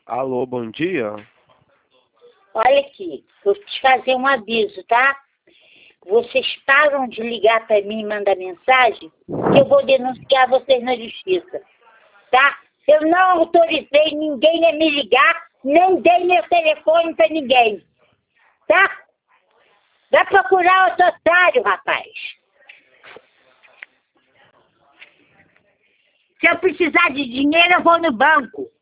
Alô, bom dia. Olha aqui, vou te fazer um aviso, tá? Vocês param de ligar para mim e mandar mensagem, que eu vou denunciar vocês na justiça, tá? Eu não autorizei ninguém a me ligar, nem dei meu telefone para ninguém, tá? Vai procurar outro otário, rapaz. Se eu precisar de dinheiro, eu vou no banco.